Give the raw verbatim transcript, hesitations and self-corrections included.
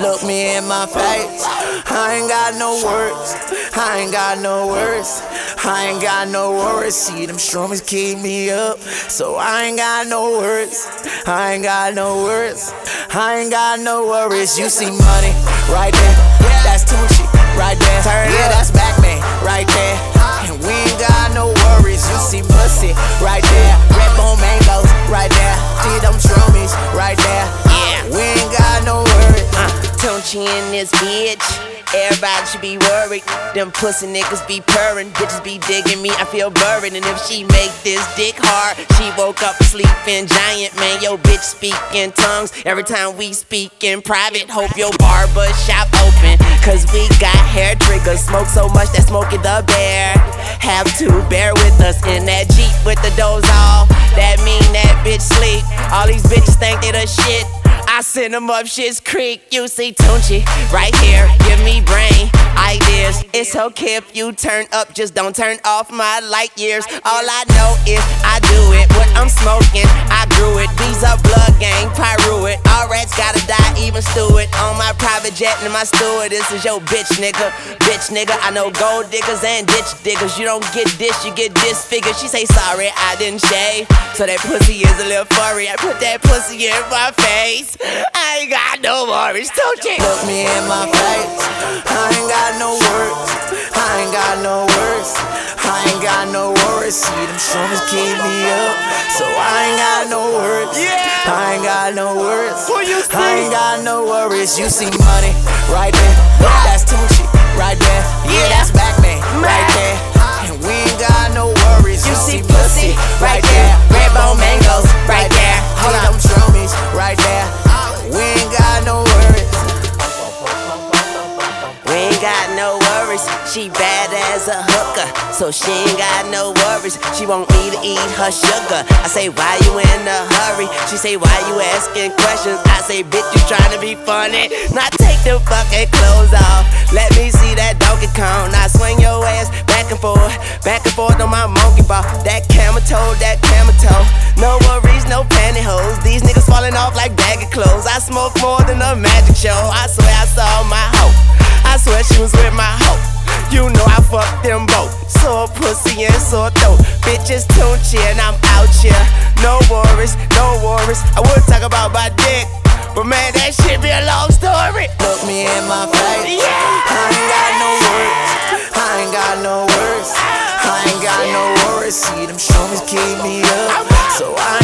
Look me in my face. I ain't got no words. I ain't got no words. I ain't got no worries. See them strummers keep me up, so I ain't got no words. I ain't got no words. I ain't got no worries. You see money right there. That's Tunechi right there. Yeah, that's Batman right there. And we ain't got no worries. You see pussy right there. Red bone mangoes right there. See them strummies right there. Yeah, we ain't got no worries. Uh, Tunechi in this bitch. Everybody should be worried. Them pussy niggas be purring. Bitches be digging me, I feel buried. And if she make this dick hard, she woke up sleeping giant. Man, yo bitch speak in tongues every time we speak in private. Hope your barber shop open, cause we got hair triggers. Smoke so much that Smokey the Bear have to bear with us in that Jeep with the doors off. That mean that bitch sleep. All these bitches think they the shit. I send them up Shit's Creek. You see Tunechi right here, give me brain ideas. It's okay if you turn up, just don't turn off my light years. All I know is I do it. What I'm smoking, I grew it. These are blood gang, pyro it. All rats gotta die, even Stewart. On my private jet and my steward. This is your bitch nigga, bitch nigga. I know gold diggers and ditch diggers. You don't get this, you get disfigured. She say sorry, I didn't shave, so that pussy is a little furry. I put that pussy in my face. I ain't got no worries, Tunechi. Look me in my face. I ain't got no words. I ain't got no words. I ain't got no worries. See them strummers keep me up, so I ain't got no words. I ain't got no words. I ain't got no worries. You see money right there. That's Tunechi right there. Yeah, that's Batman right there. And we ain't got no worries. You see pussy right there. Red bone mangoes right there. Hold on, them strummies right there. We ain't got no worries. We ain't got no worries. She bad as a hooker, so she ain't got no worries. She want me to eat her sugar. I say, why you in a hurry? She say, why you asking questions? I say, bitch, you trying to be funny. Now take them fucking clothes off. Let me see that Donkey Kong. Now swing your ass back and forth, back and forth on my monkey ball. That camel toe, that camel toe. No worries, no pantyhose. These niggas falling off like baggy clothes. I smoke more than a magic show. I swear I saw my hoe. I swear she was with my hoe. You know I fucked them both. Sore pussy and sore throat. Bitches Tunechi and I'm out here. No worries, no worries. I would talk about my dick, but man, that shit be a long story. Look me in my face. Yeah. I ain't got no words. I ain't got no words. I ain't got no worries. See them strummers keep me up, so I